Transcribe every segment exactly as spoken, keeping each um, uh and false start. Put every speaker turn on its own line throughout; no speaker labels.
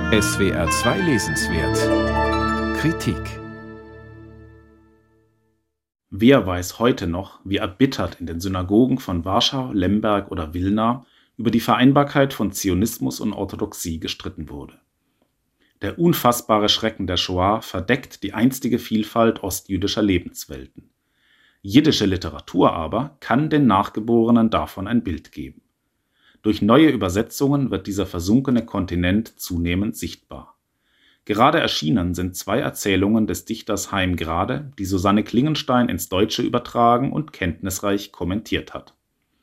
S W R zwei Lesenswert Kritik.
Wer weiß heute noch, wie erbittert in den Synagogen von Warschau, Lemberg oder Wilna über die Vereinbarkeit von Zionismus und Orthodoxie gestritten wurde. Der unfassbare Schrecken der Shoah verdeckt die einstige Vielfalt ostjüdischer Lebenswelten. Jiddische Literatur aber kann den Nachgeborenen davon ein Bild geben. Durch neue Übersetzungen wird dieser versunkene Kontinent zunehmend sichtbar. Gerade erschienen sind zwei Erzählungen des Dichters Chaim Grade, die Susanne Klingenstein ins Deutsche übertragen und kenntnisreich kommentiert hat.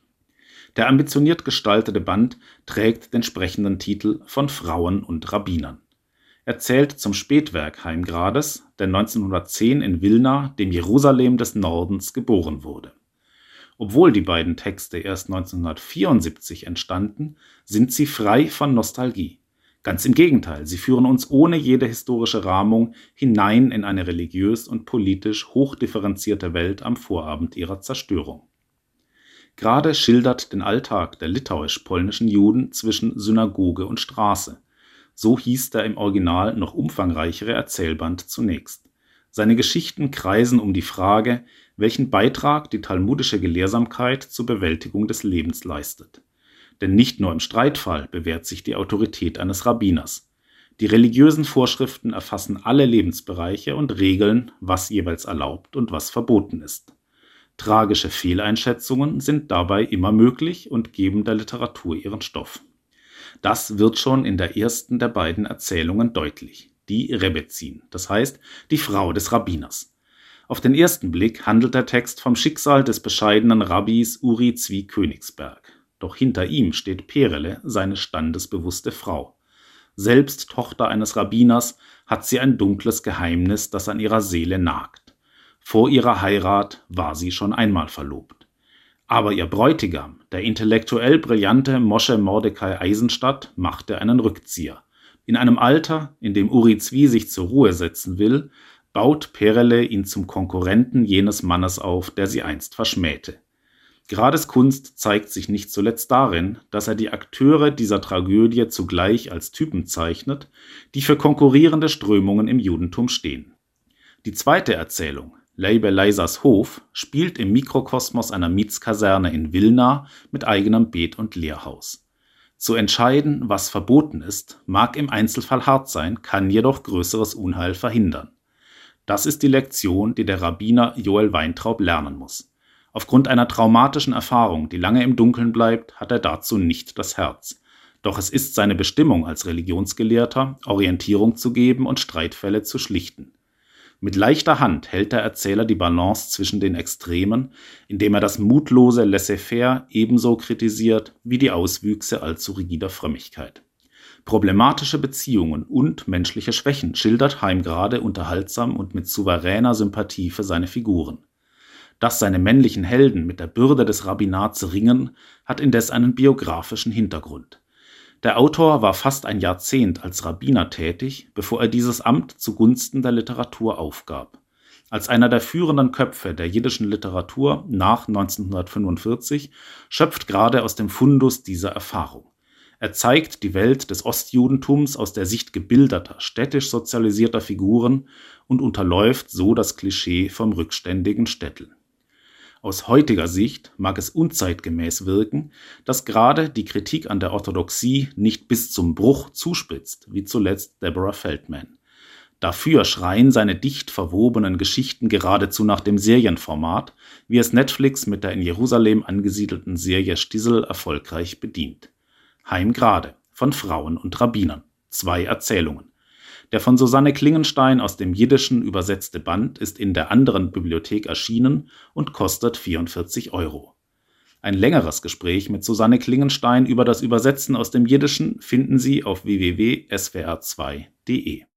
Der ambitioniert gestaltete Band trägt den sprechenden Titel »Von Frauen und Rabbinern«. Er zählt zum Spätwerk Chaim Grades, der neunzehnhundertzehn in Wilna, dem Jerusalem des Nordens, geboren wurde. Obwohl die beiden Texte erst neunzehnhundertvierundsiebzig entstanden, sind sie frei von Nostalgie. Ganz im Gegenteil, sie führen uns ohne jede historische Rahmung hinein in eine religiös und politisch hochdifferenzierte Welt am Vorabend ihrer Zerstörung. Grade schildert den Alltag der litauisch-polnischen Juden zwischen Synagoge und Straße. So hieß der im Original noch umfangreichere Erzählband zunächst. Seine Geschichten kreisen um die Frage, welchen Beitrag die talmudische Gelehrsamkeit zur Bewältigung des Lebens leistet. Denn nicht nur im Streitfall bewährt sich die Autorität eines Rabbiners. Die religiösen Vorschriften erfassen alle Lebensbereiche und regeln, was jeweils erlaubt und was verboten ist. Tragische Fehleinschätzungen sind dabei immer möglich und geben der Literatur ihren Stoff. Das wird schon in der ersten der beiden Erzählungen deutlich, die Rebetzin, das heißt die Frau des Rabbiners. Auf den ersten Blick handelt der Text vom Schicksal des bescheidenen Rabbis Uri Zvi Königsberg. Doch hinter ihm steht Perele, seine standesbewusste Frau. Selbst Tochter eines Rabbiners hat sie ein dunkles Geheimnis, das an ihrer Seele nagt. Vor ihrer Heirat war sie schon einmal verlobt. Aber ihr Bräutigam, der intellektuell brillante Moshe Mordecai Eisenstadt, machte einen Rückzieher. In einem Alter, in dem Uri Zvi sich zur Ruhe setzen will, baut Perele ihn zum Konkurrenten jenes Mannes auf, der sie einst verschmähte. Grades Kunst zeigt sich nicht zuletzt darin, dass er die Akteure dieser Tragödie zugleich als Typen zeichnet, die für konkurrierende Strömungen im Judentum stehen. Die zweite Erzählung, Leibe Leisers Hof, spielt im Mikrokosmos einer Mietskaserne in Wilna mit eigenem Bet- und Lehrhaus. Zu entscheiden, was verboten ist, mag im Einzelfall hart sein, kann jedoch größeres Unheil verhindern. Das ist die Lektion, die der Rabbiner Joel Weintraub lernen muss. Aufgrund einer traumatischen Erfahrung, die lange im Dunkeln bleibt, hat er dazu nicht das Herz. Doch es ist seine Bestimmung als Religionsgelehrter, Orientierung zu geben und Streitfälle zu schlichten. Mit leichter Hand hält der Erzähler die Balance zwischen den Extremen, indem er das mutlose Laissez-faire ebenso kritisiert wie die Auswüchse allzu rigider Frömmigkeit. Problematische Beziehungen und menschliche Schwächen schildert Chaim Grade unterhaltsam und mit souveräner Sympathie für seine Figuren. Dass seine männlichen Helden mit der Bürde des Rabbinats ringen, hat indes einen biografischen Hintergrund. Der Autor war fast ein Jahrzehnt als Rabbiner tätig, bevor er dieses Amt zugunsten der Literatur aufgab. Als einer der führenden Köpfe der jiddischen Literatur nach neunzehnhundertfünfundvierzig schöpft Grade aus dem Fundus dieser Erfahrung. Er zeigt die Welt des Ostjudentums aus der Sicht gebildeter, städtisch sozialisierter Figuren und unterläuft so das Klischee vom rückständigen Städtel. Aus heutiger Sicht mag es unzeitgemäß wirken, dass Grade die Kritik an der Orthodoxie nicht bis zum Bruch zuspitzt, wie zuletzt Deborah Feldman. Dafür schreien seine dicht verwobenen Geschichten geradezu nach dem Serienformat, wie es Netflix mit der in Jerusalem angesiedelten Serie Stissel erfolgreich bedient. Chaim Grade, von Frauen und Rabbinern. Zwei Erzählungen. Der von Susanne Klingenstein aus dem Jiddischen übersetzte Band ist in der anderen Bibliothek erschienen und kostet vierundvierzig Euro. Ein längeres Gespräch mit Susanne Klingenstein über das Übersetzen aus dem Jiddischen finden Sie auf w w w punkt s w r zwei punkt d e.